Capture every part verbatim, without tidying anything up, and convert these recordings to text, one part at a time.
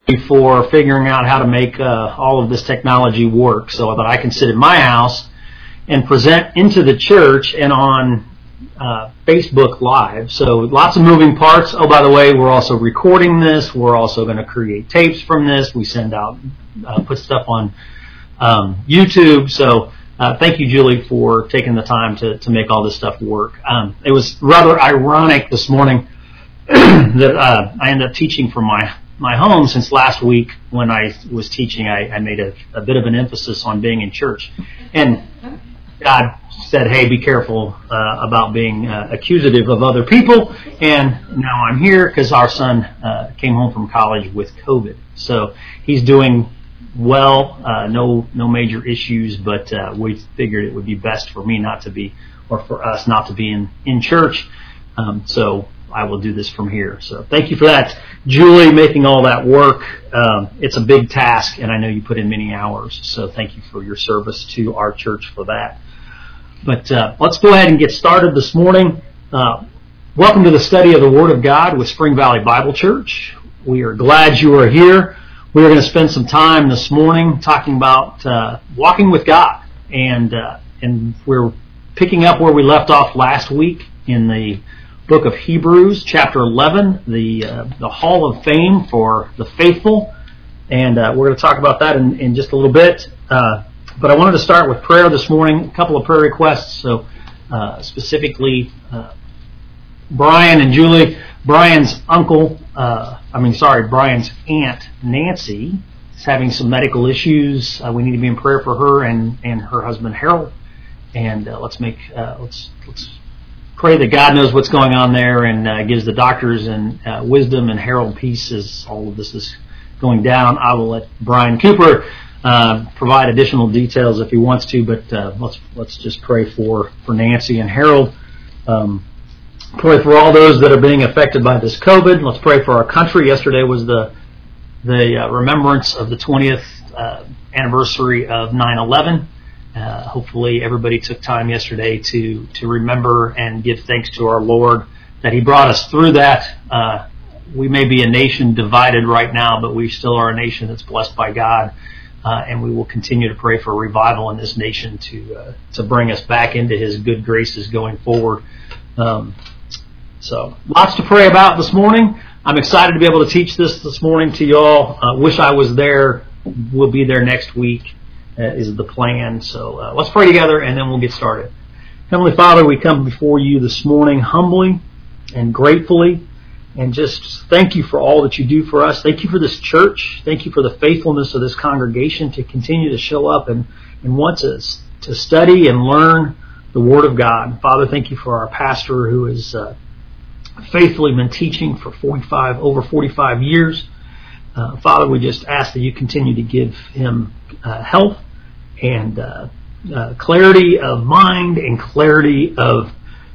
for figuring out how to make uh, all of this technology work so that I can sit in my house and present into the church and on uh, Facebook Live. So lots of moving parts. Oh, by the way, we're also recording this. We're also going to create tapes from this. We send out, uh, put stuff on um, YouTube. So uh, thank you, Julie, for taking the time to, to make all this stuff work. Um, it was rather ironic this morning that uh, I ended up teaching from my my home, since last week when I was teaching, I, I made a, a bit of an emphasis on being in church. And God said, hey, be careful uh, about being uh, accusative of other people. And now I'm here because our son uh, came home from college with COVID. So he's doing well, uh, no no major issues, but uh, we figured it would be best for me not to be, or for us not to be in, in church. Um, so I will do this from here. So thank you for that, Julie, making all that work. Um, it's a big task, and I know you put in many hours. So thank you for your service to our church for that. But uh, let's go ahead and get started this morning. Uh, welcome to the study of the Word of God with Spring Valley Bible Church. We are glad you are here. We are going to spend some time this morning talking about uh, walking with God, and uh, and we're picking up where we left off last week in the book of Hebrews, chapter eleven, the uh, the Hall of Fame for the faithful, and uh, we're going to talk about that in, in just a little bit. Uh, but I wanted to start with prayer this morning. A couple of prayer requests. So uh, specifically, uh, Brian and Julie, Brian's uncle, uh, I mean, sorry, Brian's aunt Nancy is having some medical issues. Uh, we need to be in prayer for her and, and her husband Harold. And uh, let's make uh, let's let's. pray that God knows what's going on there and uh, gives the doctors and uh, wisdom and Harold peace as all of this is going down. I will let Brian Cooper uh, provide additional details if he wants to, but uh, let's let's just pray for, for Nancy and Harold. Um, pray for all those that are being affected by this COVID. Let's pray for our country. Yesterday was the the uh, remembrance of the twentieth uh, anniversary of nine eleven. Uh, hopefully everybody took time yesterday to, to remember and give thanks to our Lord that He brought us through that. Uh, we may be a nation divided right now, but we still are a nation that's blessed by God, uh, and we will continue to pray for revival in this nation to uh, to bring us back into His good graces going forward. Um, so lots to pray about this morning. I'm excited to be able to teach this this morning to y'all. Uh, wish I was there. We'll be there next week. Uh, is the plan. So uh, let's pray together and then we'll get started. Heavenly Father, we come before you this morning humbly and gratefully, and just thank you for all that you do for us. Thank you for this church. Thank you for the faithfulness of this congregation to continue to show up and, and want to, to study and learn the Word of God. Father, thank you for our pastor who has uh, faithfully been teaching for forty-five over forty-five years. Uh, Father, we just ask that you continue to give him uh, health and uh, uh, clarity of mind and clarity of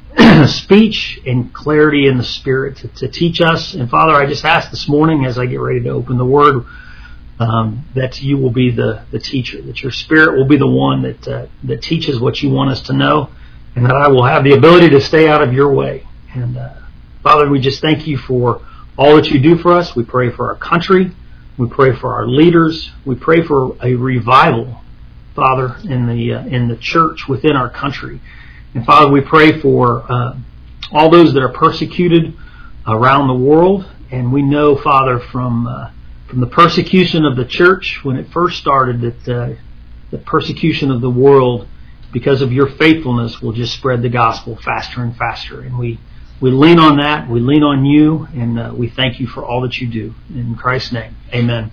speech and clarity in the Spirit to, to teach us. And Father, I just ask this morning as I get ready to open the Word um, that you will be the, the teacher, that your Spirit will be the one that uh, that teaches what you want us to know, and that I will have the ability to stay out of your way. And uh, Father, we just thank you for all that you do for us. We pray for our country. We pray for our leaders. We pray for a revival, Father, in the uh, in the church within our country. And Father, we pray for uh, all those that are persecuted around the world. And we know, Father, from uh, from the persecution of the church when it first started, that uh, the persecution of the world, because of your faithfulness, will just spread the gospel faster and faster. And we we lean on that. We lean on you, and uh, we thank you for all that you do. In Christ's name, amen.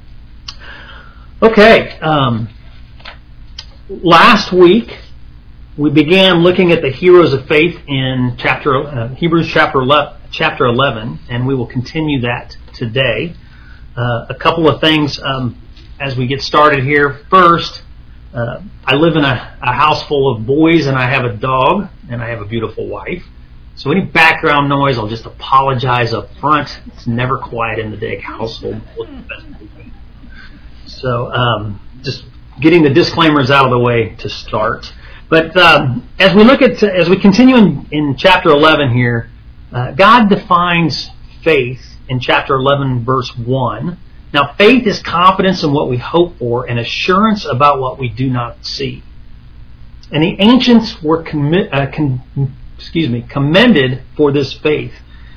Okay. Um, last week, we began looking at the heroes of faith in chapter uh, Hebrews chapter eleven, and we will continue that today. Uh, a couple of things um, as we get started here. First, uh, I live in a, a house full of boys, and I have a dog, and I have a beautiful wife. So any background noise, I'll just apologize up front. It's never quiet in the Digg household. So um, just getting the disclaimers out of the way to start. But um, as we look at, as we continue in, in chapter eleven here, uh, God defines faith in chapter eleven, verse one, Now, faith is confidence in what we hope for and assurance about what we do not see. And the ancients were commi- uh, con- excuse me, commended for this faith.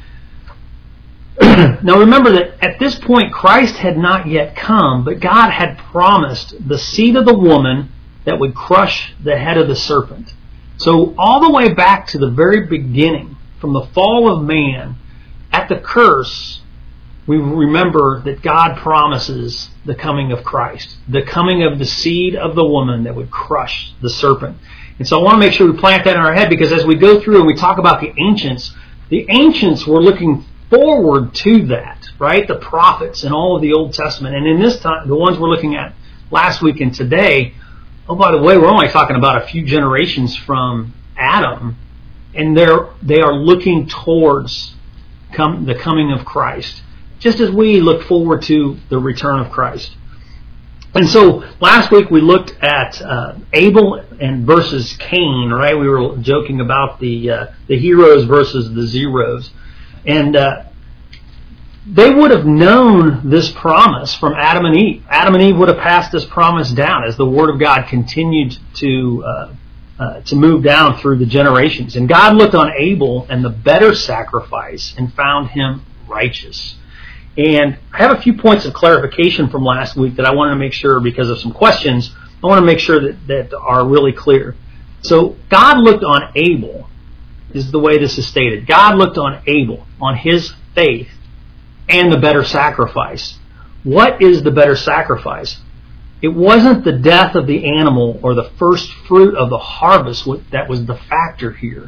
Now remember that at this point Christ had not yet come, but God had promised the seed of the woman that would crush the head of the serpent. So all the way back to the very beginning, from the fall of man, at the curse, we remember that God promises the coming of Christ, the coming of the seed of the woman that would crush the serpent. And so I want to make sure we plant that in our head, because as we go through and we talk about the ancients, the ancients were looking forward to that, right? The prophets and all of the Old Testament. And in this time, the ones we're looking at last week and today, oh, by the way, we're only talking about a few generations from Adam, and they're, they are looking towards come, the coming of Christ, just as we look forward to the return of Christ. And so last week we looked at uh, Abel and versus Cain, right? We were joking about the uh, the heroes versus the zeros. And uh, they would have known this promise from Adam and Eve. Adam and Eve would have passed this promise down as the Word of God continued to uh, uh, to move down through the generations. And God looked on Abel and the better sacrifice and found him righteous. And I have a few points of clarification from last week that I want to make sure, because of some questions, I want to make sure that, that are really clear. So God looked on Abel, is the way this is stated. God looked on Abel, on his faith, and the better sacrifice. What is the better sacrifice? It wasn't the death of the animal or the first fruit of the harvest that was the factor here.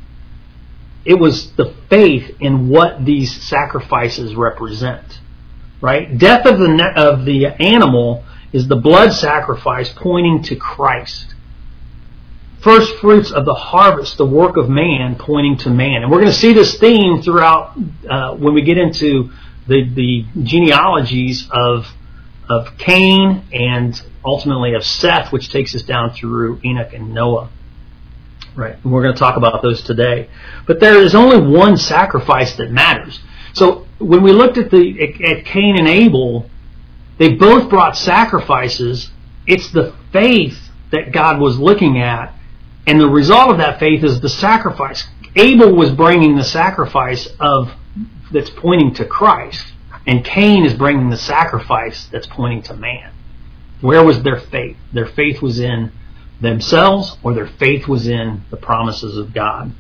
It was the faith in what these sacrifices represent, right? Death of the of the animal is the blood sacrifice pointing to Christ. First fruits of the harvest, the work of man, pointing to man. And we're going to see this theme throughout uh, when we get into the, the genealogies of of Cain and ultimately of Seth, which takes us down through Enoch and Noah. Right, and we're going to talk about those today. But there is only one sacrifice that matters. So when we looked at the at Cain and Abel, they both brought sacrifices. It's the faith that God was looking at, and the result of that faith is the sacrifice. Abel was bringing the sacrifice of that's pointing to Christ, and Cain is bringing the sacrifice that's pointing to man. Where was their faith? Their faith was in themselves, or their faith was in the promises of God.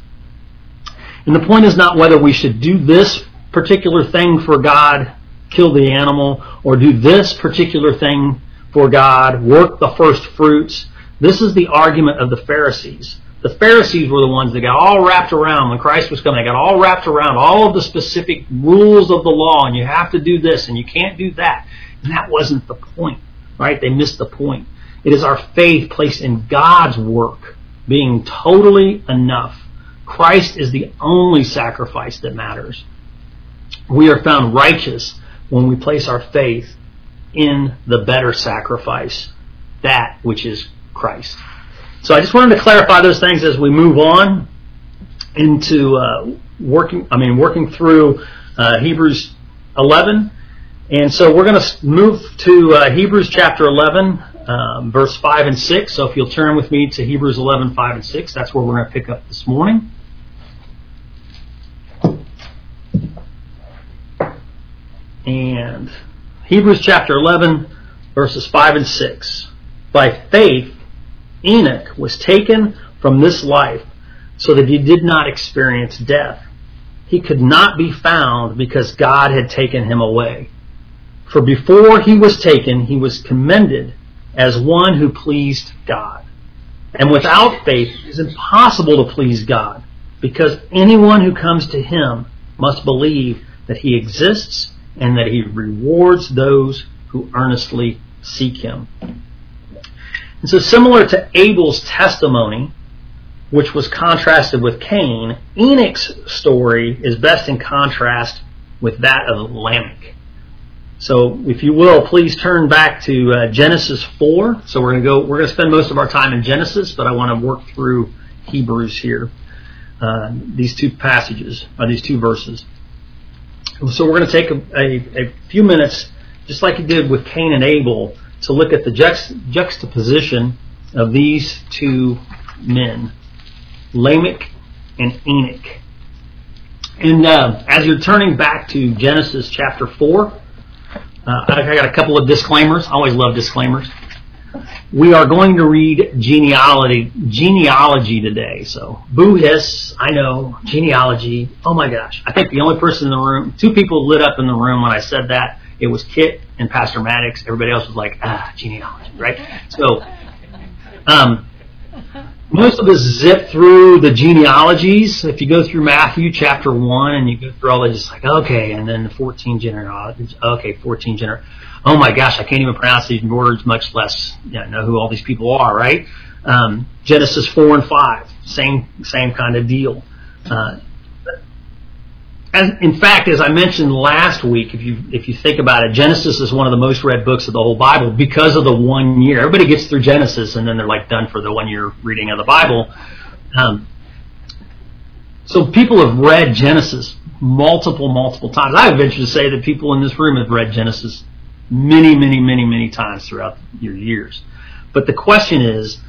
And the point is not whether we should do this particular thing for God, kill the animal, or do this particular thing for God, work the first fruits. This is the argument of the Pharisees. The Pharisees were the ones that got all wrapped around when Christ was coming. They got all wrapped around all of the specific rules of the law, and you have to do this and you can't do that. And that wasn't the point, right? They missed the point. It is our faith placed in God's work being totally enough. Christ is the only sacrifice that matters. We are found righteous when we place our faith in the better sacrifice, that which is Christ. So I just wanted to clarify those things as we move on into uh, working. I mean, working through uh, Hebrews eleven, and so we're going to move to uh, Hebrews chapter eleven. Um, verse five and six. So if you'll turn with me to Hebrews eleven, five and six, that's where we're going to pick up this morning. And Hebrews chapter eleven, verses five and six. By faith, Enoch was taken from this life so that he did not experience death. He could not be found because God had taken him away. For before he was taken, he was commended as one who pleased God. And without faith, it is impossible to please God, because anyone who comes to him must believe that he exists and that he rewards those who earnestly seek him. And so similar to Abel's testimony, which was contrasted with Cain, Enoch's story is best in contrast with that of Lamech. So, if you will, please turn back to uh, Genesis four. So we're going to go. We're going to spend most of our time in Genesis, but I want to work through Hebrews here. Uh, these two passages, or these two verses. So we're going to take a, a, a few minutes just like he did with Cain and Abel, to look at the juxt- juxtaposition of these two men, Lamech and Enoch. And uh, as you're turning back to Genesis chapter four, uh, I got a couple of disclaimers. I always love disclaimers. We are going to read genealogy genealogy today. So, boo hiss, I know, genealogy. Oh my gosh. I think the only person in the room, two people lit up in the room when I said that. It was Kit and Pastor Maddox. Everybody else was like, ah, genealogy, right? So, um, most of us zip through the genealogies. If you go through Matthew chapter one and you go through all that, it's like, okay, and then the fourteen genealogies. Okay, fourteen gener. Oh my gosh, I can't even pronounce these words, much less you know, know who all these people are, right? Um, Genesis four and five, same same kind of deal. Uh, as, in fact, as I mentioned last week, if you if you think about it, Genesis is one of the most read books of the whole Bible because of the one year. Everybody gets through Genesis and then they're like done for the one year reading of the Bible. Um, so people have read Genesis multiple, multiple times. I venture to say that people in this room have read Genesis many, many, many, many times throughout your years. But the question is,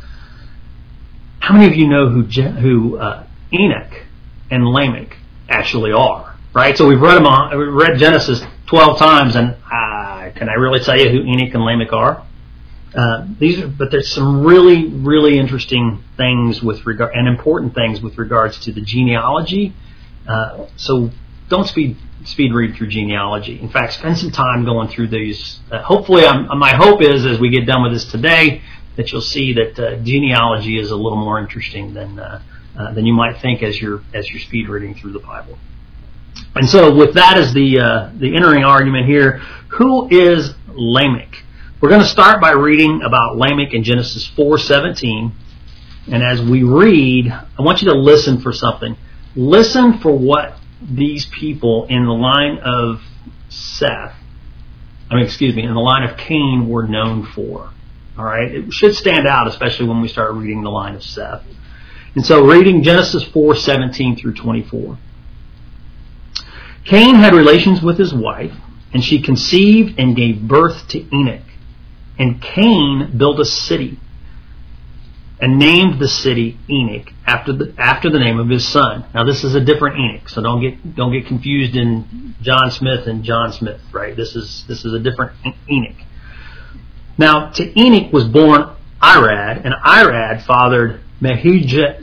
how many of you know who who uh, Enoch and Lamech actually are? Right? So we've read them on, we've read Genesis twelve times, and uh, can I really tell you who Enoch and Lamech are? Uh, these are, but there's some really, really interesting things with regard and important things with regards to the genealogy. Uh, so don't speed speed read through genealogy. In fact, spend some time going through these. Uh, hopefully, I'm, my hope is as we get done with this today that you'll see that uh, genealogy is a little more interesting than uh, uh, than you might think as you're as you're speed reading through the Bible. And so, with that as the uh, the entering argument here, who is Lamech? We're going to start by reading about Lamech in Genesis four seventeen. And as we read, I want you to listen for something. Listen for what these people in the line of Seth, I mean, excuse me, in the line of Cain were known for. All right? It should stand out, especially when we start reading the line of Seth. And so, reading Genesis four seventeen through twenty-four. Cain had relations with his wife, and she conceived and gave birth to Enoch. And Cain built a city and named the city Enoch after the after the name of his son. Now this is a different Enoch, so don't get don't get confused in John Smith and John Smith, right? This is this is a different Enoch. Now to Enoch was born Irad, and Irad fathered Mehujael,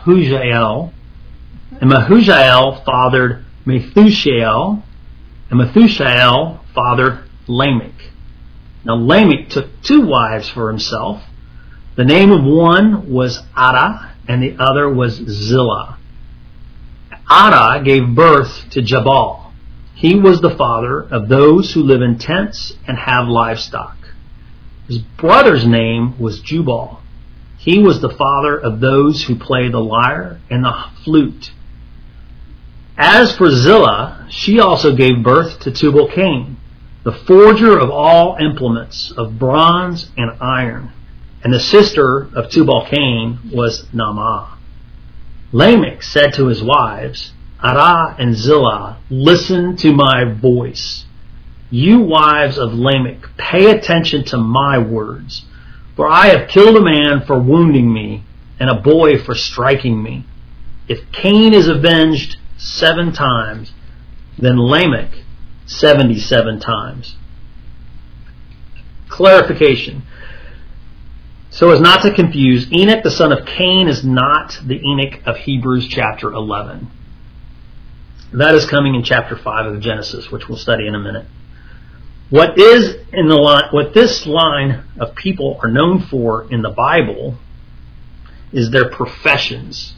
and Mehujael fathered Methushael, and Methushael fathered Lamech. Now Lamech took two wives for himself. The name of one was Ada, and the other was Zillah. Ada gave birth to Jabal. He was the father of those who live in tents and have livestock. His brother's name was Jubal. He was the father of those who play the lyre and the flute. As for Zillah, she also gave birth to Tubal-Cain, the forger of all implements of bronze and iron. And the sister of Tubal-Cain was Naamah. Lamech said to his wives, Ada and Zillah, listen to my voice. You wives of Lamech, pay attention to my words. For I have killed a man for wounding me, and a boy for striking me. If Cain is avenged seven times, then Lamech seventy-seven times. Clarification. So as not to confuse, Enoch the son of Cain is not the Enoch of Hebrews chapter eleven. That is coming in chapter five of Genesis, which we'll study in a minute. What is in the line, what this line of people are known for in the Bible is their professions.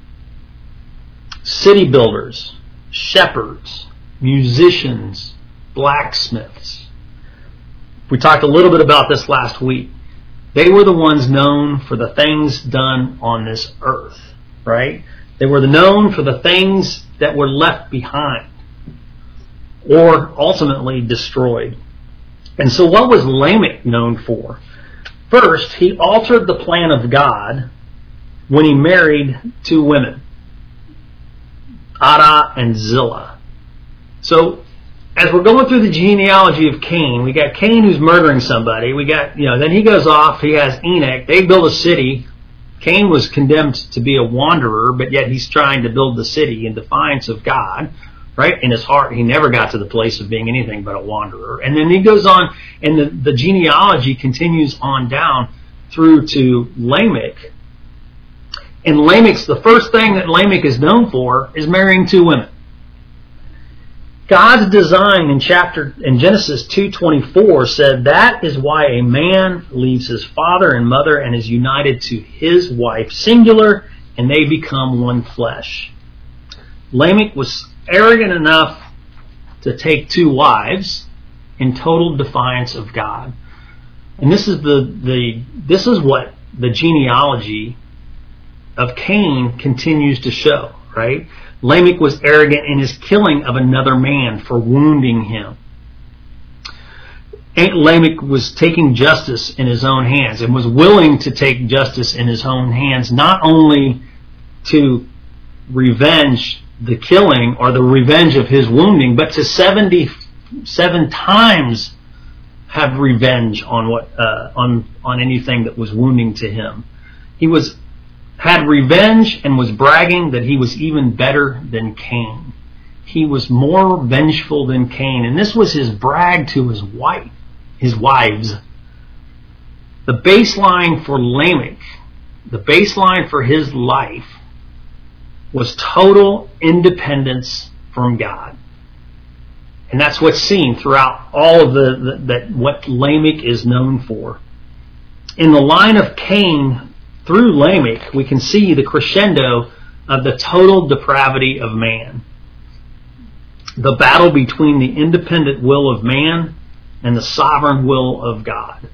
City builders, shepherds, musicians, blacksmiths. We talked a little bit about this last week. They were the ones known for the things done on this earth, right? They were known for the things that were left behind or ultimately destroyed. And so what was Lamech known for? First, he altered the plan of God when he married two women, Ada and Zillah. So as we're going through the genealogy of Cain, we got Cain who's murdering somebody. We got, you know, then he goes off, he has Enoch. They build a city. Cain was condemned to be a wanderer, but yet he's trying to build the city in defiance of God, right? In his heart, he never got to the place of being anything but a wanderer. And then he goes on, and the, the genealogy continues on down through to Lamech. And Lamech's, the first thing that Lamech is known for is marrying two women. God's design in chapter in Genesis two twenty-four said that is why a man leaves his father and mother and is united to his wife, singular, and they become one flesh. Lamech was arrogant enough to take two wives in total defiance of God. And this is the, the this is what the genealogy of Cain continues to show, right? Lamech was arrogant in his killing of another man for wounding him. Lamech was taking justice in his own hands and was willing to take justice in his own hands, not only to revenge the killing or the revenge of his wounding, but to seventy-seven times have revenge on what uh, on on anything that was wounding to him. He was had revenge and was bragging that he was even better than Cain. He was more vengeful than Cain, and this was his brag to his wife, his wives. The baseline for Lamech, the baseline for his life, was total independence from God. And that's what's seen throughout all of the, the that what Lamech is known for. In the line of Cain, through Lamech, we can see the crescendo of the total depravity of man. The battle between the independent will of man and the sovereign will of God.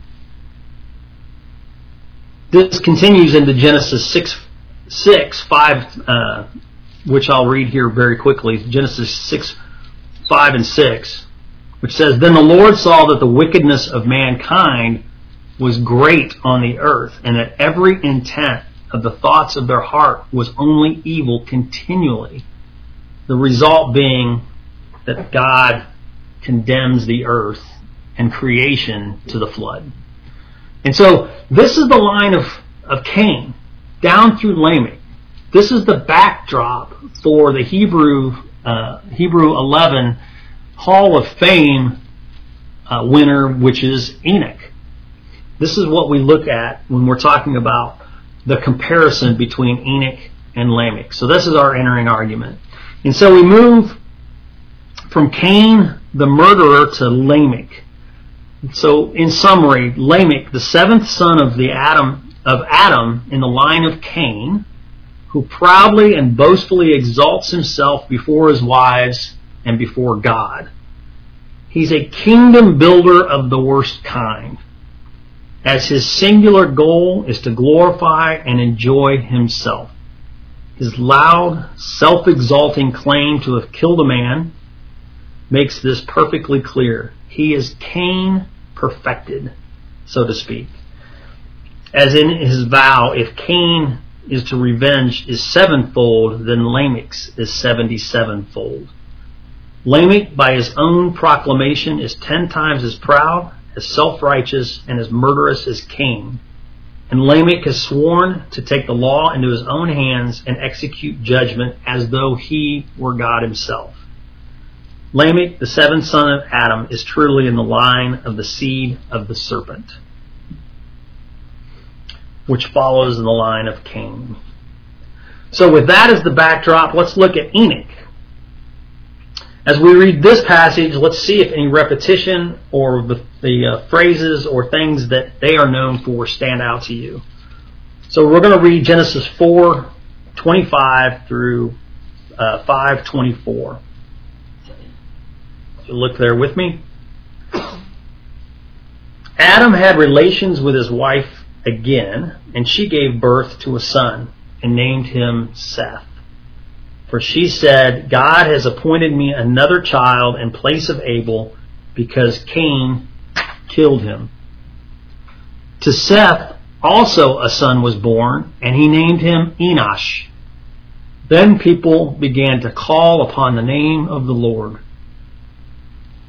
This continues into Genesis six, six five, uh, which I'll read here very quickly. Genesis six, five and six, which says, Then the Lord saw that the wickedness of mankind was great on the earth, and that every intent of the thoughts of their heart was only evil continually. The result being that God condemns the earth and creation to the flood. And so this is the line of, of Cain down through Lamech. This is the backdrop for the Hebrew uh, Hebrew eleven Hall of Fame uh, winner, which is Enoch. This is what we look at when we're talking about the comparison between Enoch and Lamech. So this is our entering argument. And so we move from Cain, the murderer, to Lamech. So in summary, Lamech, the seventh son of the Adam of Adam in the line of Cain, who proudly and boastfully exalts himself before his wives and before God. He's a kingdom builder of the worst kind, as his singular goal is to glorify and enjoy himself. His loud, self-exalting claim to have killed a man makes this perfectly clear. He is Cain perfected, so to speak. As in his vow, if Cain is to revenge is sevenfold, then Lamech's is seventy-sevenfold. Lamech, by his own proclamation, is ten times as proud, as self-righteous, and as murderous as Cain. And Lamech has sworn to take the law into his own hands and execute judgment as though he were God himself. Lamech, the seventh son of Adam, is truly in the line of the seed of the serpent, which follows in the line of Cain. So with that as the backdrop, let's look at Enoch. As we read this passage, let's see if any repetition or the, the uh, phrases or things that they are known for stand out to you. So we're going to read Genesis four twenty-five through uh, five twenty-four. So look there with me. Adam had relations with his wife again, and she gave birth to a son and named him Seth. For she said, God has appointed me another child in place of Abel because Cain killed him. To Seth also a son was born, and he named him Enosh. Then people began to call upon the name of the Lord.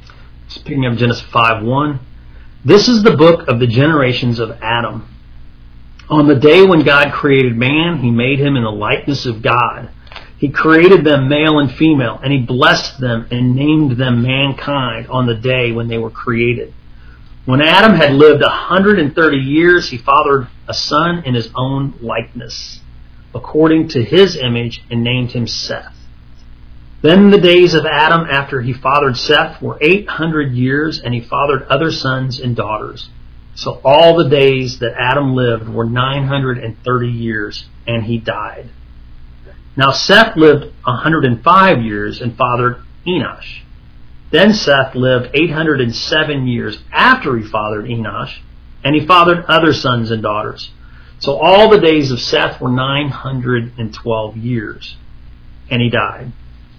Speaking of Genesis five one, this is the book of the generations of Adam. On the day when God created man, he made him in the likeness of God. He created them male and female, and he blessed them and named them mankind on the day when they were created. When Adam had lived one hundred thirty years, he fathered a son in his own likeness, according to his image, and named him Seth. Then the days of Adam after he fathered Seth were eight hundred years, and he fathered other sons and daughters. So all the days that Adam lived were nine hundred thirty years, and he died. Now Seth lived one hundred five years and fathered Enosh. Then Seth lived eight hundred seven years after he fathered Enosh, and he fathered other sons and daughters. So all the days of Seth were nine hundred twelve years, and he died.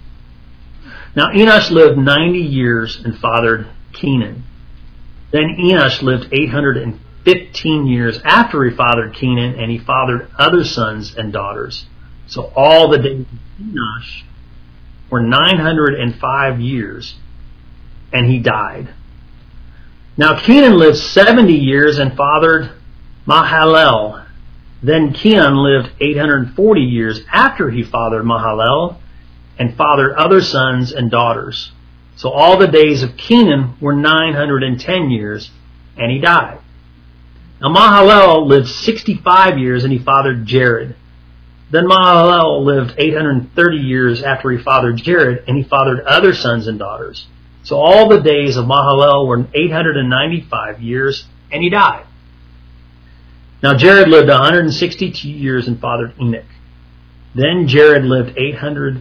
Now Enosh lived ninety years and fathered Kenan. Then Enosh lived eight hundred fifteen years after he fathered Kenan, and he fathered other sons and daughters. So all the days of Enosh were nine hundred five years, and he died. Now Kenan lived seventy years and fathered Mahalalel. Then Kenan lived eight hundred forty years after he fathered Mahalalel, and fathered other sons and daughters. So all the days of Kenan were nine hundred ten years, and he died. Now Mahalalel lived sixty-five years, and he fathered Jared. Then Mahalalel lived eight hundred thirty years after he fathered Jared, and he fathered other sons and daughters. So all the days of Mahalalel were eight hundred ninety-five years, and he died. Now Jared lived one hundred sixty-two years and fathered Enoch. Then Jared lived eight hundred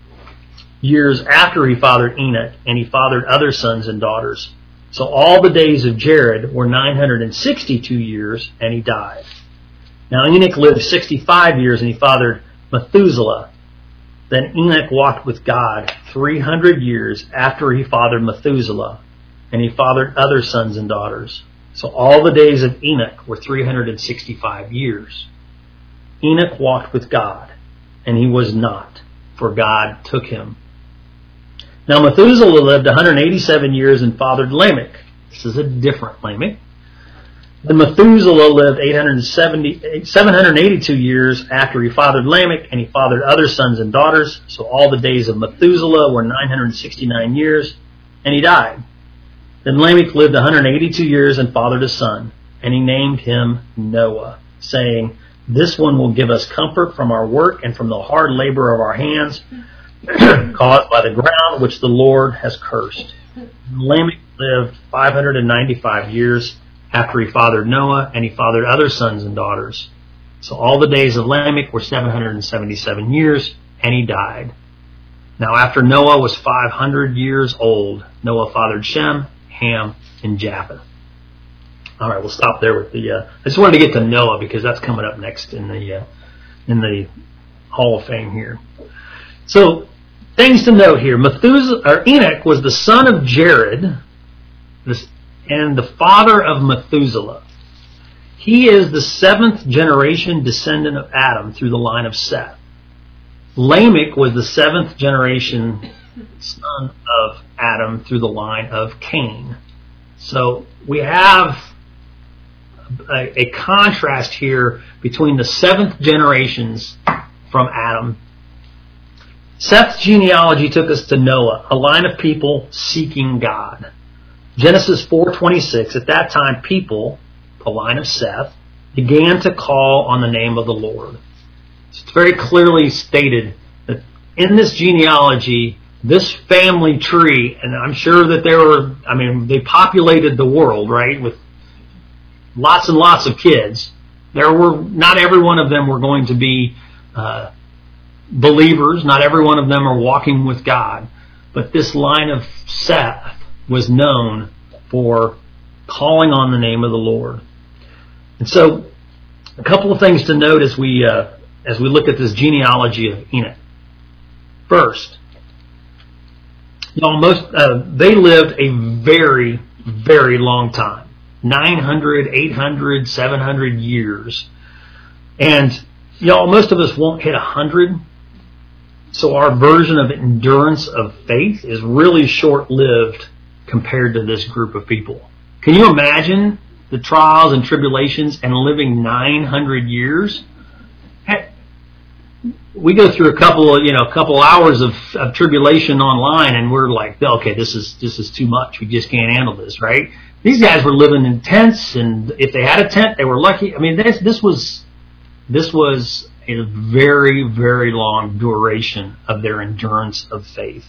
years after he fathered Enoch, and he fathered other sons and daughters. So all the days of Jared were nine hundred sixty-two years, and he died. Now Enoch lived sixty-five years, and he fathered Methuselah. Then Enoch walked with God three hundred years after he fathered Methuselah, and he fathered other sons and daughters. So all the days of Enoch were three hundred sixty-five years. Enoch walked with God, and he was not, for God took him. Now Methuselah lived one hundred eighty-seven years and fathered Lamech. This is a different Lamech. Then Methuselah lived eight hundred seventy, seven hundred eighty-two years after he fathered Lamech, and he fathered other sons and daughters. So all the days of Methuselah were nine hundred sixty-nine years, and he died. Then Lamech lived one hundred eighty-two years and fathered a son, and he named him Noah, saying, "This one will give us comfort from our work and from the hard labor of our hands, caused by the ground which the Lord has cursed." And Lamech lived five hundred ninety-five years after he fathered Noah, and he fathered other sons and daughters. So all the days of Lamech were seven hundred seventy-seven years, and he died. Now after Noah was five hundred years old, Noah fathered Shem, Ham, and Japheth. All right, we'll stop there with the. Uh, I just wanted to get to Noah because that's coming up next in the uh, in the Hall of Fame here. So things to note here: Methuselah or Enoch was the son of Jared, this, and the father of Methuselah. He is the seventh generation descendant of Adam through the line of Seth. Lamech was the seventh generation son of Adam through the line of Cain. So we have a, a contrast here between the seventh generations from Adam. Seth's genealogy took us to Noah, a line of people seeking God. Genesis four twenty-six, at that time people, the line of Seth, began to call on the name of the Lord. It's very clearly stated that in this genealogy, this family tree, and I'm sure that there were, I mean, they populated the world, right, with lots and lots of kids. There were, not every one of them were going to be uh, believers. Not every one of them are walking with God. But this line of Seth was known for calling on the name of the Lord. And so, a couple of things to note as we uh, as we look at this genealogy of Enoch. First, you know, most uh, they lived a very, very long time, nine hundred, eight hundred, seven hundred years, and you know, most of us won't hit a hundred. So our version of endurance of faith is really short-lived compared to this group of people. Can you imagine the trials and tribulations and living nine hundred years? Heck, we go through a couple of, you know, a couple hours of, of tribulation online, and we're like, okay, this is this is too much. We just can't handle this, right? These guys were living in tents, and if they had a tent, they were lucky. I mean, this this was this was a very, very long duration of their endurance of faith.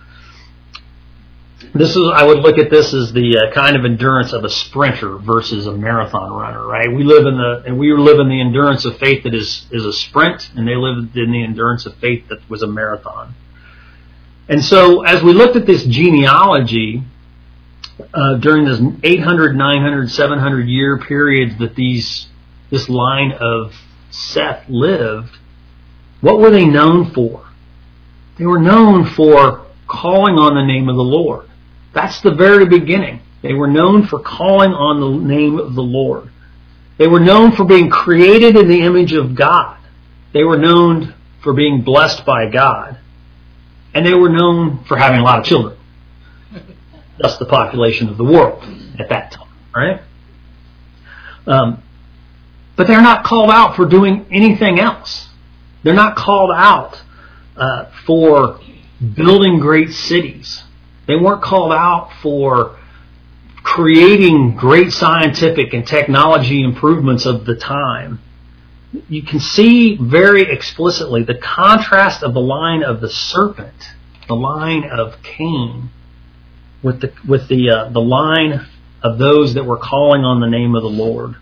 This is, I would look at this as the uh, kind of endurance of a sprinter versus a marathon runner, right? We live in the, and we live in the endurance of faith that is, is a sprint, and they lived in the endurance of faith that was a marathon. And so, as we looked at this genealogy, uh, during this eight hundred, nine hundred, seven hundred year period that these, this line of Seth lived, what were they known for? They were known for calling on the name of the Lord. That's the very beginning. They were known for calling on the name of the Lord. They were known for being created in the image of God. They were known for being blessed by God. And they were known for having a lot of children. That's the population of the world at that time, right? Um, but they're not called out for doing anything else. They're not called out uh, for building great cities. They weren't called out for creating great scientific and technology improvements of the time. You can see very explicitly the contrast of the line of the serpent, the line of Cain, with the with the uh, the line of those that were calling on the name of the Lord.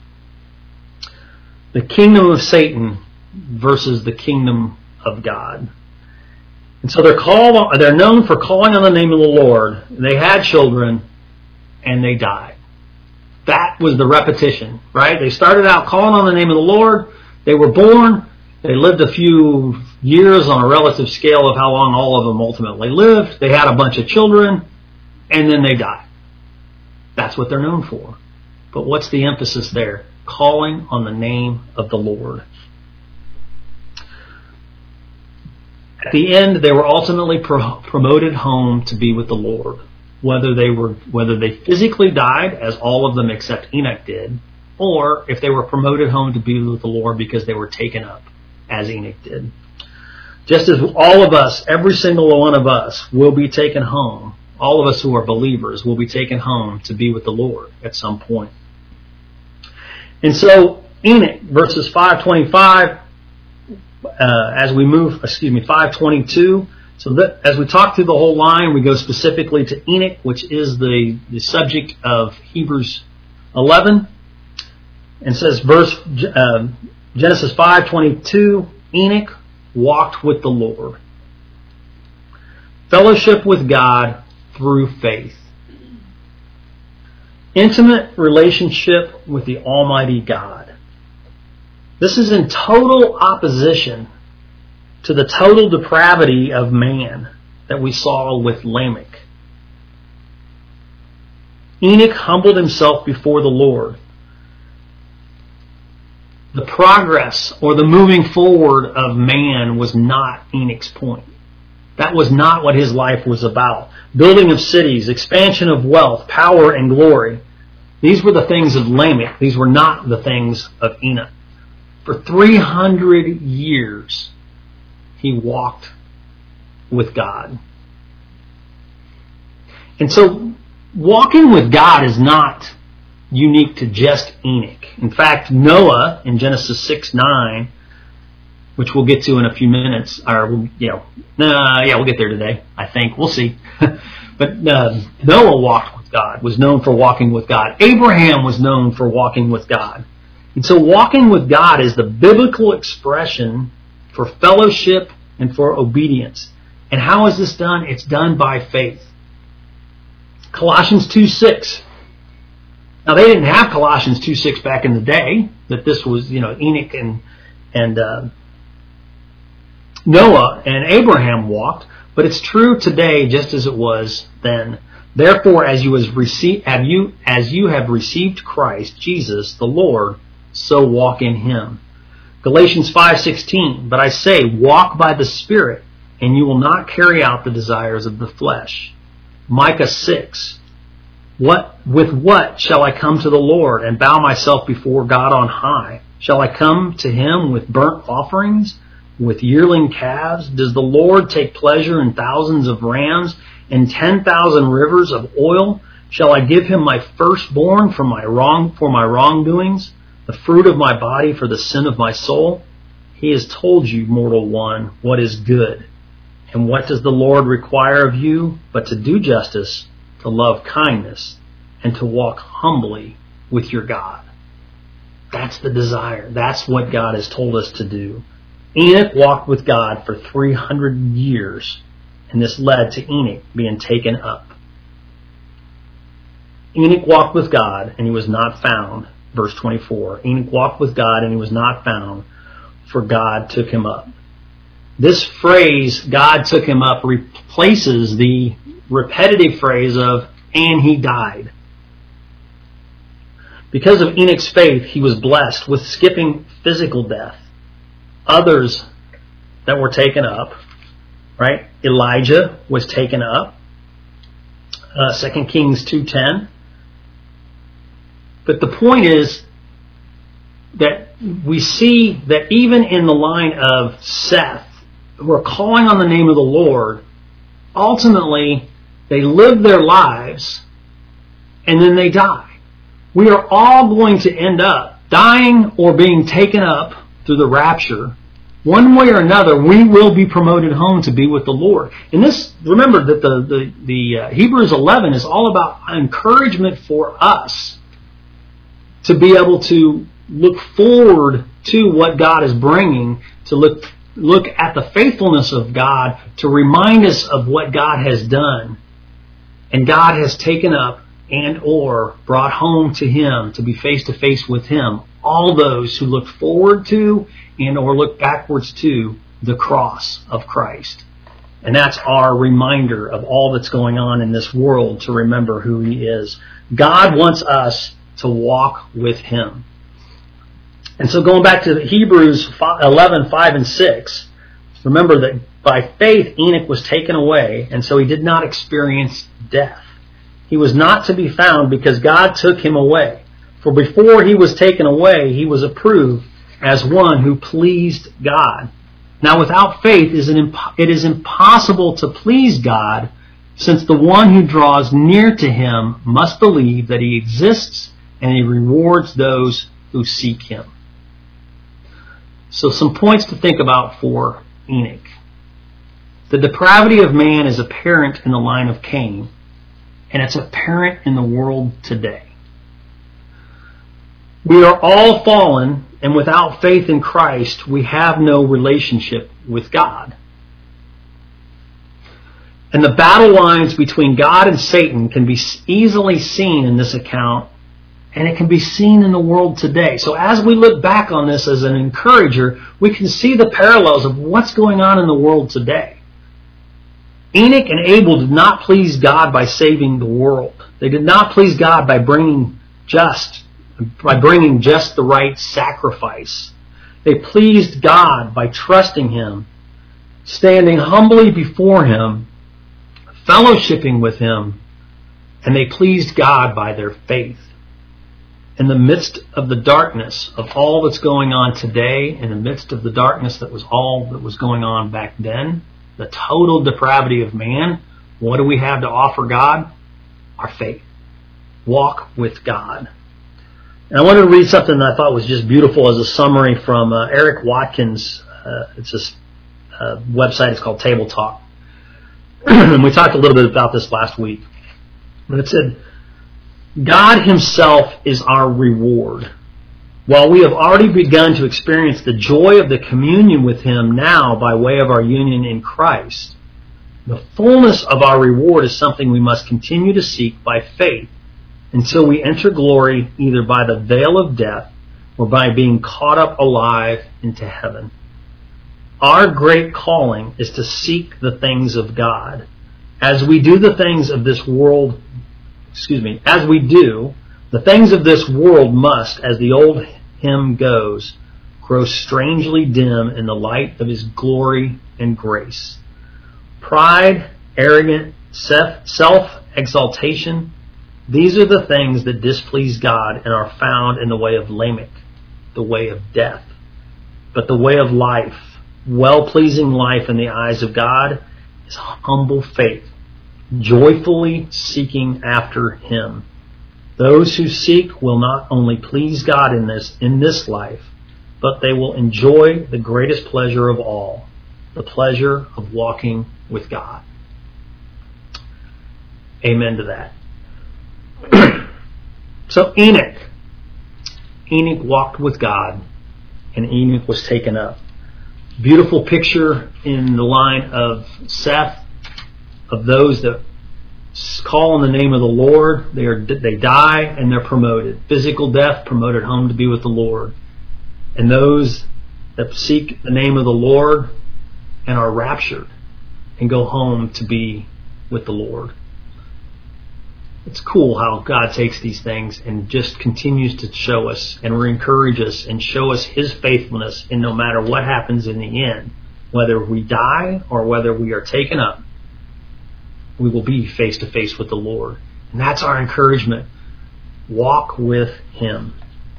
The kingdom of Satan versus the kingdom of God. And so they're called, they're known for calling on the name of the Lord. They had children, and they died. That was the repetition, right? They started out calling on the name of the Lord. They were born. They lived a few years on a relative scale of how long all of them ultimately lived. They had a bunch of children, and then they died. That's what they're known for. But what's the emphasis there? Calling on the name of the Lord. At the end, they were ultimately pro- promoted home to be with the Lord. Whether they were, whether they physically died, as all of them except Enoch did, or if they were promoted home to be with the Lord because they were taken up, as Enoch did. Just as all of us, every single one of us, will be taken home. All of us who are believers will be taken home to be with the Lord at some point. And so Enoch, verses five twenty-five. Uh, as we move, excuse me, five twenty-two. So that, as we talk through the whole line, we go specifically to Enoch, which is the, the subject of Hebrews eleven. And says, verse uh, Genesis five twenty-two, Enoch walked with the Lord. Fellowship with God through faith. Intimate relationship with the Almighty God. This is in total opposition to the total depravity of man that we saw with Lamech. Enoch humbled himself before the Lord. The progress or the moving forward of man was not Enoch's point. That was not what his life was about. Building of cities, expansion of wealth, power and glory. These were the things of Lamech. These were not the things of Enoch. For three hundred years, he walked with God. And so, walking with God is not unique to just Enoch. In fact, Noah, in Genesis six nine, which we'll get to in a few minutes, or, you know, uh, yeah, we'll get there today, I think. We'll see. But uh, Noah walked with God, was known for walking with God. Abraham was known for walking with God. And so walking with God is the biblical expression for fellowship and for obedience. And how is this done? It's done by faith. Colossians two six. Now they didn't have Colossians two six back in the day, that this was, you know, Enoch and and uh, Noah and Abraham walked, but it's true today just as it was then. Therefore, as you has received, have you as you have received Christ Jesus the Lord, so walk in him. Galatians five sixteen. But I say, walk by the Spirit, and you will not carry out the desires of the flesh. Micah six. What, with what shall I come to the Lord and bow myself before God on high? Shall I come to him with burnt offerings, with yearling calves? Does the Lord take pleasure in thousands of rams and ten thousand rivers of oil? Shall I give him my firstborn for my wrong for my wrongdoings, the fruit of my body for the sin of my soul? He has told you, mortal one, what is good. And what does the Lord require of you but to do justice, to love kindness, and to walk humbly with your God? That's the desire. That's what God has told us to do. Enoch walked with God for three hundred years, and this led to Enoch being taken up. Enoch walked with God, and he was not found. Verse twenty-four. Enoch walked with God, and he was not found, for God took him up. This phrase, God took him up, replaces the repetitive phrase of, and he died. Because of Enoch's faith, he was blessed with skipping physical death. Others that were taken up, right? Elijah was taken up. Uh, Second Kings two ten. But the point is that we see that even in the line of Seth, who are calling on the name of the Lord, ultimately they live their lives and then they die. We are all going to end up dying or being taken up through the rapture. One way or another, we will be promoted home to be with the Lord. And this, remember that the, the, the uh, Hebrews eleven is all about encouragement for us to be able to look forward to what God is bringing, to look look at the faithfulness of God, to remind us of what God has done. And God has taken up and or brought home to him, to be face to face with him, all those who look forward to and or look backwards to the cross of Christ. And that's our reminder of all that's going on in this world, to remember who he is. God wants us to walk with him. And so going back to Hebrews eleven, five and six, remember that by faith Enoch was taken away, and so he did not experience death. He was not to be found because God took him away. For before he was taken away, he was approved as one who pleased God. Now without faith it is impossible to please God, since the one who draws near to him must believe that he exists and he rewards those who seek him. So some points to think about for Enoch. The depravity of man is apparent in the line of Cain, and it's apparent in the world today. We are all fallen, and without faith in Christ, we have no relationship with God. And the battle lines between God and Satan can be easily seen in this account, and it can be seen in the world today. So as we look back on this as an encourager, we can see the parallels of what's going on in the world today. Enoch and Abel did not please God by saving the world. They did not please God by bringing just, by bringing just the right sacrifice. They pleased God by trusting him, standing humbly before him, fellowshipping with him, and they pleased God by their faith. In the midst of the darkness of all that's going on today, in the midst of the darkness that was all that was going on back then, the total depravity of man, what do we have to offer God? Our faith. Walk with God. And I wanted to read something that I thought was just beautiful as a summary from uh, Eric Watkins. Uh, it's a uh, website. It's called Table Talk. And we talked a little bit about this last week. But it said, God himself is our reward. While we have already begun to experience the joy of the communion with him now by way of our union in Christ, the fullness of our reward is something we must continue to seek by faith until we enter glory either by the veil of death or by being caught up alive into heaven. Our great calling is to seek the things of God. As we do the things of this world Excuse me, as we do, the things of this world must, as the old hymn goes, grow strangely dim in the light of his glory and grace. Pride, arrogant, self-exaltation. These are the things that displease God and are found in the way of Lamech, the way of death. But the way of life, well-pleasing life in the eyes of God, is humble faith, joyfully seeking after Him. Those who seek will not only please God in this, in this life, but they will enjoy the greatest pleasure of all, the pleasure of walking with God. Amen to that. So Enoch. Enoch walked with God, and Enoch was taken up. Beautiful picture in the line of Seth, of those that call on the name of the Lord. They are they die and they're promoted. Physical death, promoted home to be with the Lord. And those that seek the name of the Lord and are raptured and go home to be with the Lord. It's cool how God takes these things and just continues to show us and encourage us and show us His faithfulness in no matter what happens in the end, whether we die or whether we are taken up, we will be face to face with the Lord. And that's our encouragement. Walk with Him.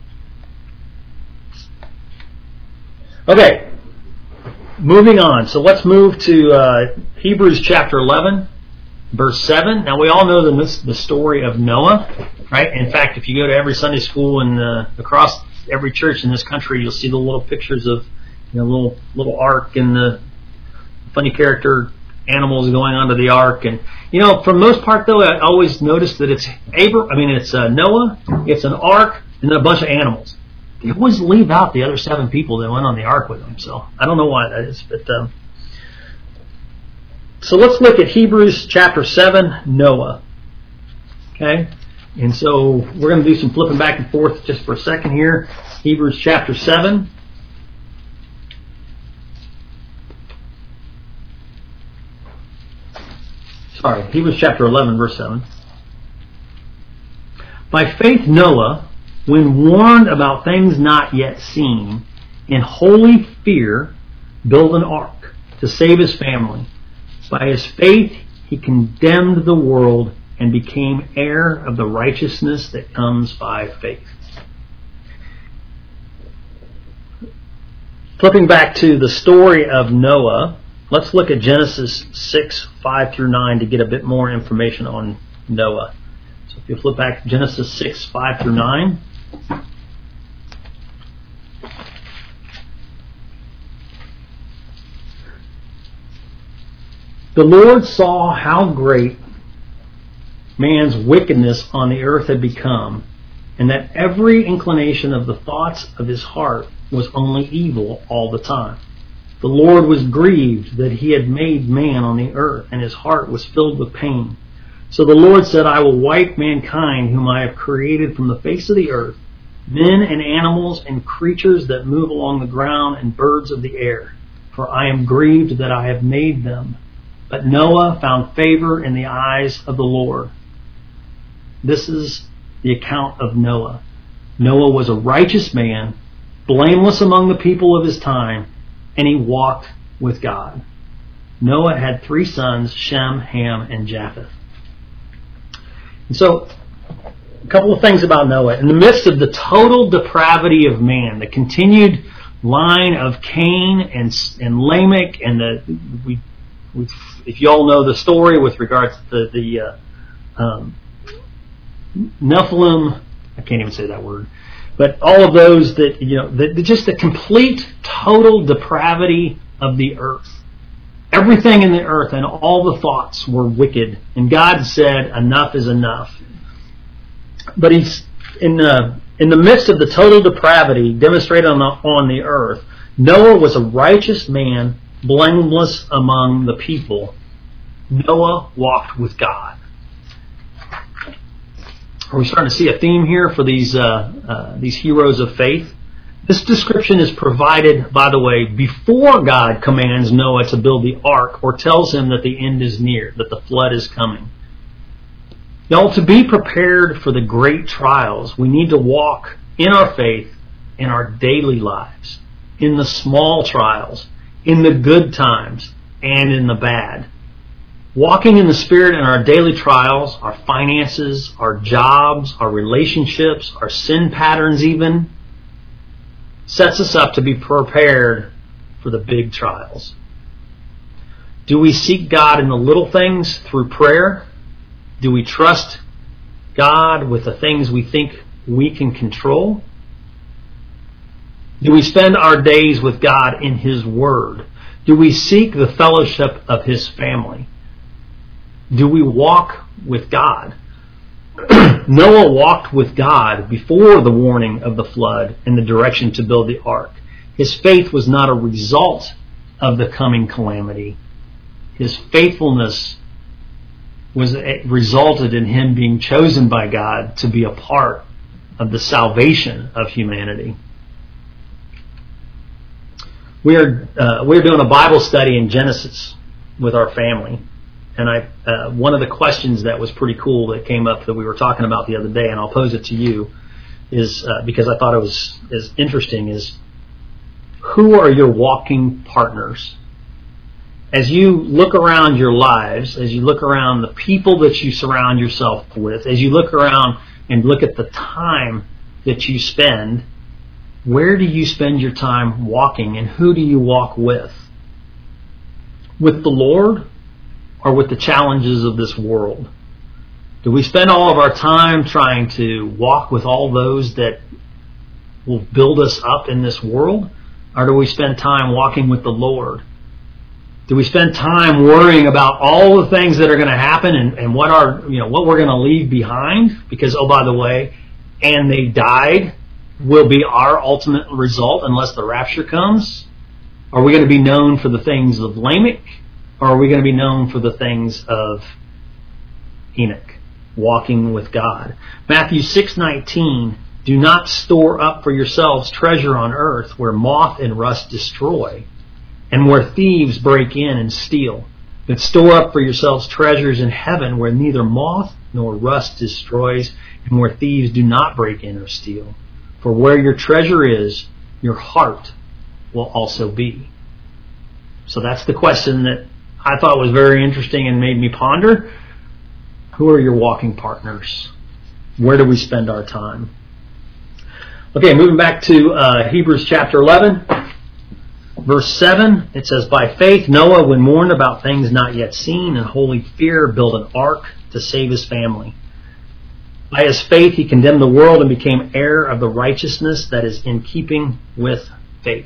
Okay, moving on. So let's move to uh, Hebrews chapter eleven. Verse seven. Now we all know the, the story of Noah, right? In fact, if you go to every Sunday school and uh, across every church in this country, you'll see the little pictures of, you know, little little ark and the funny character animals going onto the ark. And you know, for the most part, though, I always notice that it's Abram. I mean, it's uh, Noah, it's an ark, and then a bunch of animals. They always leave out the other seven people that went on the ark with them. So I don't know why that is, but. Um, So let's look at Hebrews chapter seven, Noah. Okay? And so we're going to do some flipping back and forth just for a second here. Hebrews chapter seven. Sorry, Hebrews chapter eleven, verse seven. By faith Noah, when warned about things not yet seen, in holy fear built an ark to save his family. By his faith, he condemned the world and became heir of the righteousness that comes by faith. Flipping back to the story of Noah, let's look at Genesis six, five through nine to get a bit more information on Noah. So if you flip back to Genesis six, five through nine. The Lord saw how great man's wickedness on the earth had become, and that every inclination of the thoughts of his heart was only evil all the time. The Lord was grieved that he had made man on the earth, and his heart was filled with pain. So the Lord said, I will wipe mankind whom I have created from the face of the earth, men and animals and creatures that move along the ground and birds of the air, for I am grieved that I have made them. But Noah found favor in the eyes of the Lord. This is the account of Noah. Noah was a righteous man, blameless among the people of his time, and he walked with God. Noah had three sons, Shem, Ham, and Japheth. And so, a couple of things about Noah. In the midst of the total depravity of man, the continued line of Cain and, and Lamech, and the we We've, if you all know the story with regards to the, the uh, um, Nephilim, I can't even say that word, but all of those that, you know, the, the, just the complete, total depravity of the earth. Everything in the earth and all the thoughts were wicked, and God said, enough is enough. But he's in the in the midst of the total depravity demonstrated on the, on the earth. Noah was a righteous man, blameless among the people. Noah walked with God. Are we starting to see a theme here for these uh, uh, these heroes of faith? This description is provided, by the way, before God commands Noah to build the ark or tells him that the end is near, that the flood is coming. Now, to be prepared for the great trials, we need to walk in our faith in our daily lives, in the small trials, in the good times, and in the bad. Walking in the Spirit in our daily trials, our finances, our jobs, our relationships, our sin patterns even, sets us up to be prepared for the big trials. Do we seek God in the little things through prayer? Do we trust God with the things we think we can control? Do we spend our days with God in His Word? Do we seek the fellowship of His family? Do we walk with God? Noah walked with God before the warning of the flood and the direction to build the ark. His faith was not a result of the coming calamity. His faithfulness was resulted in him being chosen by God to be a part of the salvation of humanity. We are uh, we're doing a Bible study in Genesis with our family. And I, uh, one of the questions that was pretty cool that came up that we were talking about the other day, and I'll pose it to you, is uh, because I thought it was is interesting, is who are your walking partners? As you look around your lives, as you look around the people that you surround yourself with, as you look around and look at the time that you spend, where do you spend your time walking, and who do you walk with? With the Lord? Or with the challenges of this world? Do we spend all of our time trying to walk with all those that will build us up in this world? Or do we spend time walking with the Lord? Do we spend time worrying about all the things that are going to happen and, and what are you know what we're going to leave behind? Because, oh, by the way, and they died will be our ultimate result unless the rapture comes? Are we going to be known for the things of Lamech? Or are we going to be known for the things of Enoch, walking with God? Matthew six nineteen, do not store up for yourselves treasure on earth where moth and rust destroy, and where thieves break in and steal. But store up for yourselves treasures in heaven where neither moth nor rust destroys, and where thieves do not break in or steal. For where your treasure is, your heart will also be. So that's the question that I thought was very interesting and made me ponder. Who are your walking partners? Where do we spend our time? Okay, moving back to uh, Hebrews chapter eleven, verse seven. It says, by faith Noah, when warned about things not yet seen, in holy fear built an ark to save his family. By his faith he condemned the world and became heir of the righteousness that is in keeping with faith.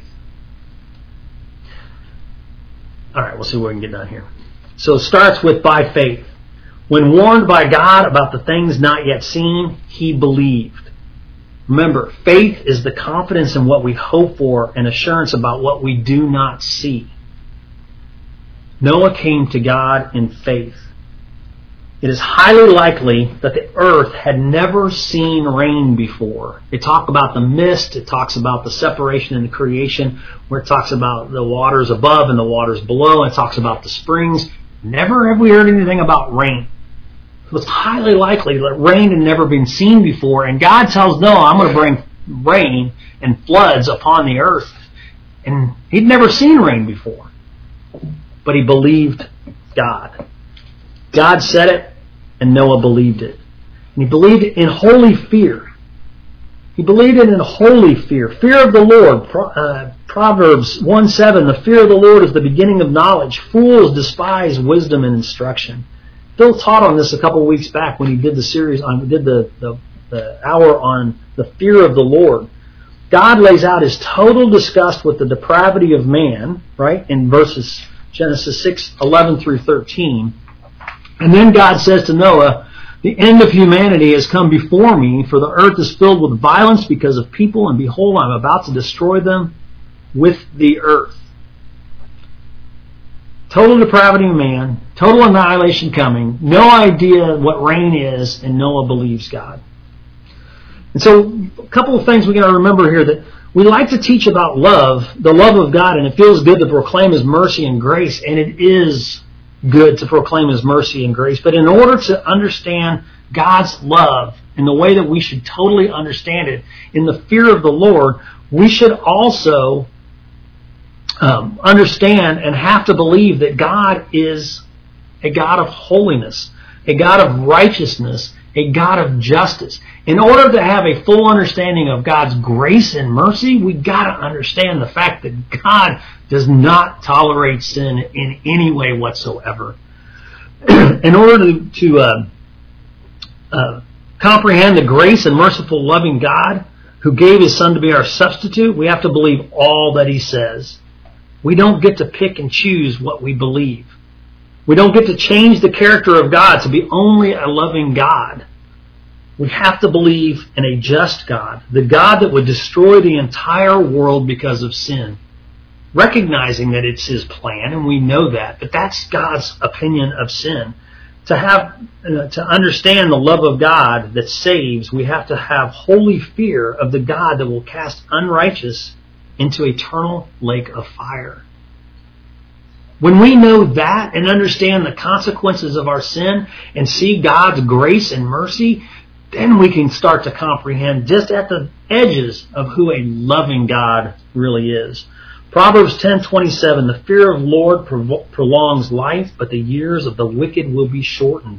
All right, we'll see what we can get done here. So it starts with by faith. When warned by God about the things not yet seen, he believed. Remember, faith is the confidence in what we hope for and assurance about what we do not see. Noah came to God in faith. It is highly likely that the earth had never seen rain before. It talks about the mist, it talks about the separation in the creation, where it talks about the waters above and the waters below, and it talks about the springs. Never have we heard anything about rain. So it's highly likely that rain had never been seen before, and God tells Noah, I'm going to bring rain and floods upon the earth. And he'd never seen rain before. But he believed God. God said it, and Noah believed it. And he believed it in holy fear. He believed it in holy fear. Fear of the Lord. Uh, Proverbs one seven, the fear of the Lord is the beginning of knowledge. Fools despise wisdom and instruction. Bill taught on this a couple of weeks back when he did the series on, did the, the, the hour on the fear of the Lord. God lays out his total disgust with the depravity of man, right, in verses Genesis six eleven through thirteen. And then God says to Noah, the end of humanity has come before me, for the earth is filled with violence because of people, and behold, I'm about to destroy them with the earth. Total depravity of man, total annihilation coming, no idea what rain is, and Noah believes God. And so a couple of things we got to remember here, that we like to teach about love, the love of God, and it feels good to proclaim His mercy and grace, and it is good to proclaim His mercy and grace. But in order to understand God's love in the way that we should totally understand it, in the fear of the Lord, we should also um, understand and have to believe that God is a God of holiness, a God of righteousness, a God of justice. In order to have a full understanding of God's grace and mercy, we've got to understand the fact that God does not tolerate sin in any way whatsoever. In order to, to uh, uh, comprehend the grace and merciful, loving God who gave His Son to be our substitute, we have to believe all that He says. We don't get to pick and choose what we believe. We don't get to change the character of God to be only a loving God. We have to believe in a just God, the God that would destroy the entire world because of sin. Recognizing that it's His plan, and we know that, but that's God's opinion of sin. To have, uh, to understand the love of God that saves, we have to have holy fear of the God that will cast unrighteous into eternal lake of fire. When we know that and understand the consequences of our sin and see God's grace and mercy, then we can start to comprehend just at the edges of who a loving God really is. Proverbs ten twenty-seven, the fear of the Lord prolongs life, but the years of the wicked will be shortened.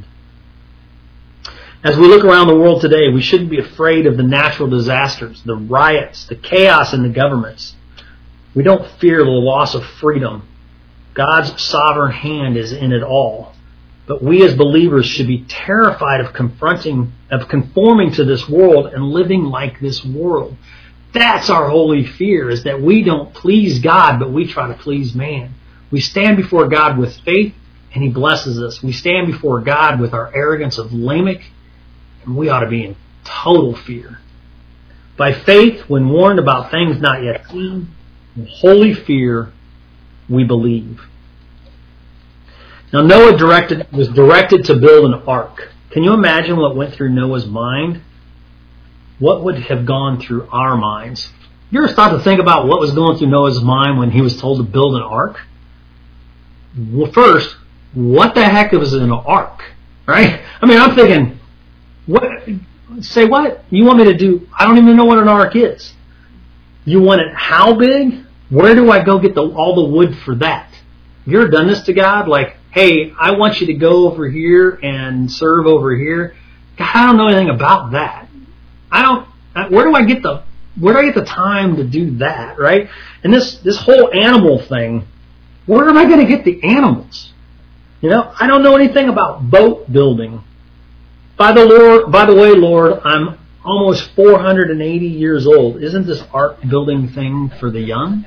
As we look around the world today, we shouldn't be afraid of the natural disasters, the riots, the chaos in the governments. We don't fear the loss of freedom. God's sovereign hand is in it all. But we as believers should be terrified of confronting, of conforming to this world and living like this world. That's our holy fear, is that we don't please God, but we try to please man. We stand before God with faith, and He blesses us. We stand before God with our arrogance of Lamech, and we ought to be in total fear. By faith, when warned about things not yet seen, in holy fear, we believe. Now Noah directed, was directed to build an ark. Can you imagine what went through Noah's mind? What would have gone through our minds? You ever thought to think about what was going through Noah's mind when he was told to build an ark? Well, first, what the heck was in an ark? Right? I mean, I'm thinking, what? Say what? You want me to do? I don't even know what an ark is. You want it how big? Where do I go get the, all the wood for that? Have you ever done this to God? Like, hey, I want you to go over here and serve over here. God, I don't know anything about that. I don't. Where do I get the? Where do I get the time to do that? Right? And this this whole animal thing. Where am I going to get the animals? You know, I don't know anything about boat building. By the Lord, by the way, Lord, I'm almost four hundred eighty years old. Isn't this ark building thing for the young?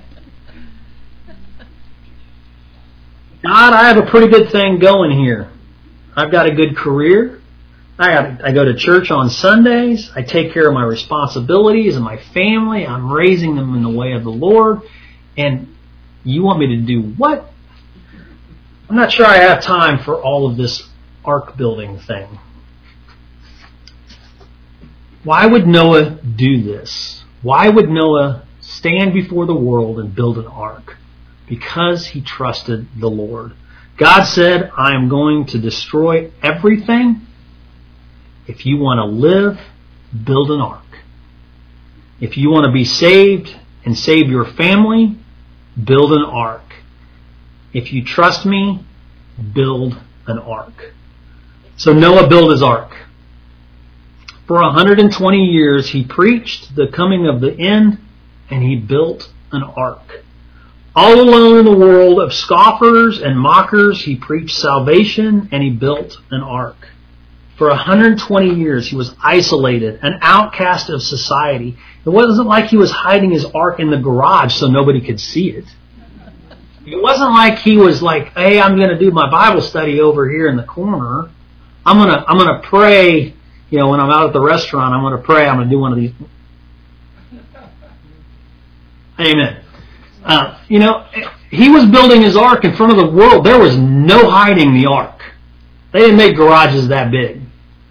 God, I have a pretty good thing going here. I've got a good career. I got, I go to church on Sundays. I take care of my responsibilities and my family. I'm raising them in the way of the Lord. And you want me to do what? I'm not sure I have time for all of this ark building thing. Why would Noah do this? Why would Noah stand before the world and build an ark? Because he trusted the Lord. God said, I am going to destroy everything. If you want to live, build an ark. If you want to be saved and save your family, build an ark. If you trust me, build an ark. So Noah built his ark. For one hundred twenty years he preached the coming of the end, and he built an ark. All alone in the world of scoffers and mockers, he preached salvation, and he built an ark. For one hundred twenty years, he was isolated, an outcast of society. It wasn't like he was hiding his ark in the garage so nobody could see it. It wasn't like he was like, hey, I'm going to do my Bible study over here in the corner. I'm going to I'm going to pray, you know, when I'm out at the restaurant, I'm going to pray, I'm going to do one of these. Amen. Uh, you know, he was building his ark in front of the world. There was no hiding the ark. They didn't make garages that big.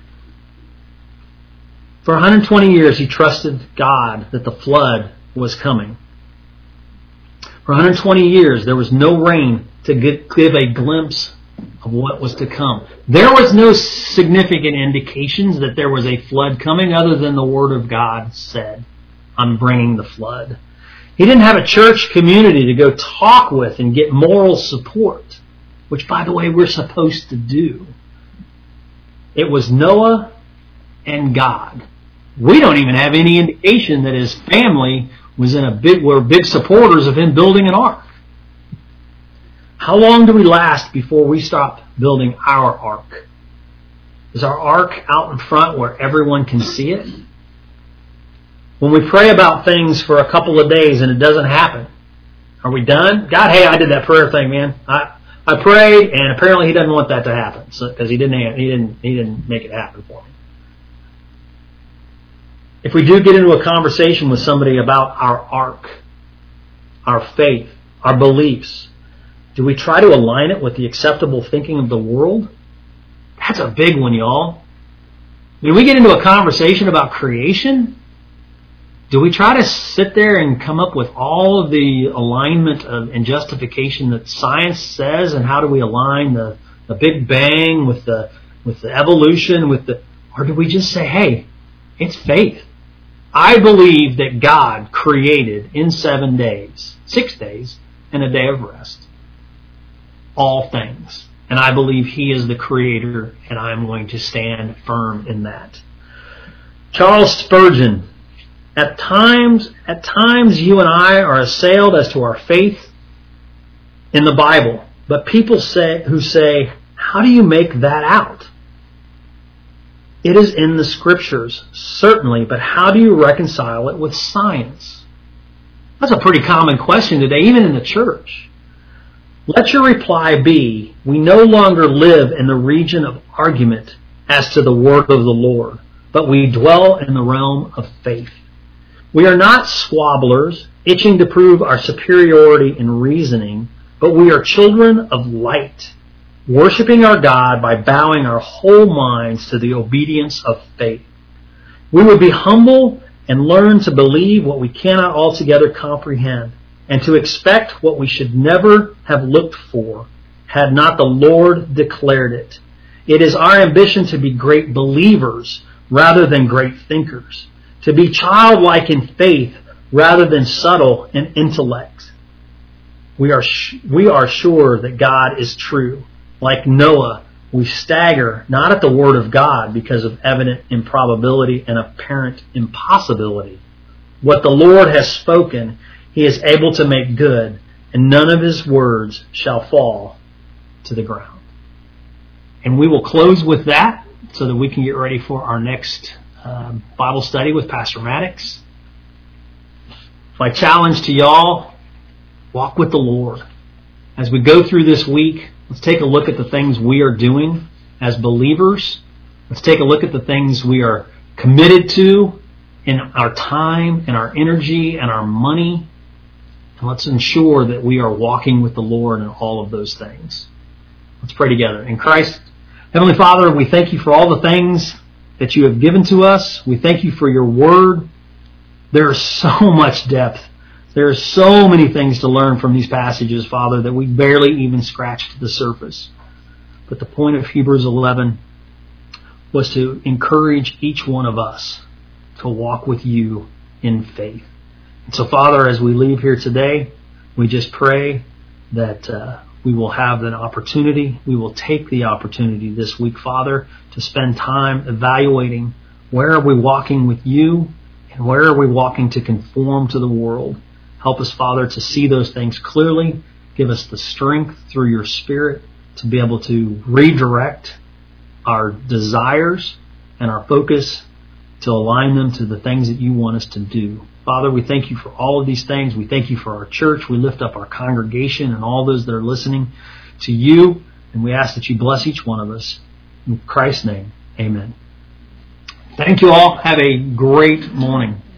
For one hundred twenty years, he trusted God that the flood was coming. For one hundred twenty years, there was no rain to give a glimpse of what was to come. There was no significant indications that there was a flood coming other than the Word of God said, I'm bringing the flood. He didn't have a church community to go talk with and get moral support. which, by the way, we're supposed to do. It was Noah and God. We don't even have any indication that his family was in a big, were big supporters of him building an ark. How long do we last before we stop building our ark? Is our ark out in front where everyone can see it? When we pray about things for a couple of days and it doesn't happen, are we done? God, hey, I did that prayer thing, man. I I prayed, and apparently He doesn't want that to happen because so, He didn't He didn't He didn't make it happen for me. If we do get into a conversation with somebody about our ark, our faith, our beliefs, do we try to align it with the acceptable thinking of the world? That's a big one, y'all. When we get into a conversation about creation, do we try to sit there and come up with all of the alignment of, and justification that science says, and how do we align the, the Big Bang with the with the evolution, with the, or do we just say, hey, it's faith. I believe that God created in seven days, six days, and a day of rest, all things. And I believe He is the Creator, and I'm going to stand firm in that. Charles Spurgeon, At times, at times you and I are assailed as to our faith in the Bible. But people say who say, how do you make that out? It is in the Scriptures, certainly, but how do you reconcile it with science? That's a pretty common question today, even in the church. Let your reply be, we no longer live in the region of argument as to the word of the Lord, but we dwell in the realm of faith. We are not squabblers, itching to prove our superiority in reasoning, but we are children of light, worshiping our God by bowing our whole minds to the obedience of faith. We would be humble and learn to believe what we cannot altogether comprehend, and to expect what we should never have looked for, had not the Lord declared it. It is our ambition to be great believers rather than great thinkers, to be childlike in faith rather than subtle in intellect. We are sh- we are sure that God is true. Like Noah, we stagger not at the word of God because of evident improbability and apparent impossibility. What the Lord has spoken, He is able to make good, and none of His words shall fall to the ground. And we will close with that so that we can get ready for our next uh, Bible study with Pastor Maddox. My challenge to y'all, walk with the Lord. As we go through this week, let's take a look at the things we are doing as believers. Let's take a look at the things we are committed to in our time and our energy and our money. And let's ensure that we are walking with the Lord in all of those things. Let's pray together. In Christ, Heavenly Father, we thank You for all the things that You have given to us. We thank You for Your Word. There is so much depth. There are so many things to learn from these passages, Father, that we barely even scratched the surface. But the point of Hebrews eleven was to encourage each one of us to walk with You in faith. And so, Father, as we leave here today, we just pray that uh, we will have an opportunity, we will take the opportunity this week, Father, to spend time evaluating where are we walking with You and where are we walking to conform to the world. Help us, Father, to see those things clearly. Give us the strength through Your Spirit to be able to redirect our desires and our focus to align them to the things that You want us to do. Father, we thank You for all of these things. We thank You for our church. We lift up our congregation and all those that are listening to You, and we ask that You bless each one of us. In Christ's name, amen. Thank you all. Have a great morning.